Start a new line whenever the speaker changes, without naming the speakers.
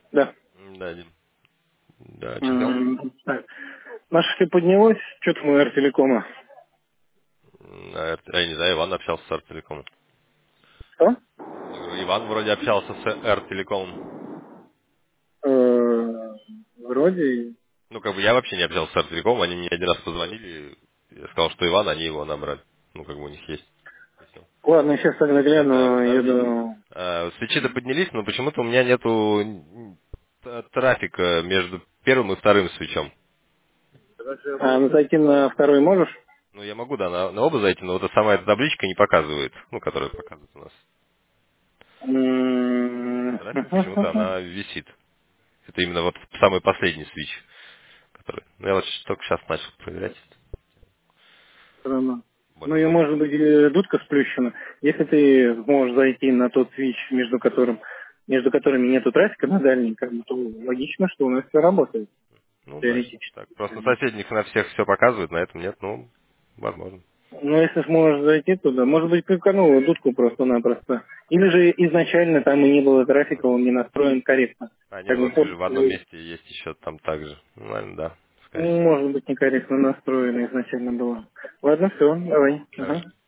Да.
Да, Дим. Да, что сказал?
Так. Наше все поднялось, что-то мы Артелекома.
Я не знаю, Иван общался с Артелекомом.
Что?
Я говорю, Иван вроде общался с Артелекомом.
Вроде.
Ну, как бы я вообще не общался с Артелекомом, они мне один раз позвонили, я сказал, что Иван, они его набрали. Ну, как бы у них есть. И всё.
Ладно, сейчас тогда
Так,
гляну,
подожди, Дим.
еду.
Свечи-то поднялись, но почему-то у меня нету трафика между первым и вторым свечом.
Зайти на второй можешь?
Ну, я могу, да, на оба зайти, но вот эта самая эта табличка не показывает, ну, которая показывает у нас. Трафик, почему-то она висит. Это именно вот самый последний свич, который... Ну, я вот только сейчас начал проверять.
Странно. Ну
Более
и
удобно.
может быть дудка сплющена. Если ты можешь зайти на тот свич, между которыми нету трафика на дальний, как бы, то логично, что у нас все работает.
Ну, значит,
Теоретически.
так. Просто на соседних на всех все показывает, на этом нет, ну, возможно.
Ну, если сможешь зайти туда, может быть, приканула дудку просто-напросто. Или же изначально там и не было трафика, он не настроен корректно.
А, не,
Как
ну
бы
вот вижу,
порт,
в одном месте есть еще там также. Ну, наверное, да, скорее всего.
может быть, некорректно настроено изначально было. Ладно, все, давай.
Давай.
Ага.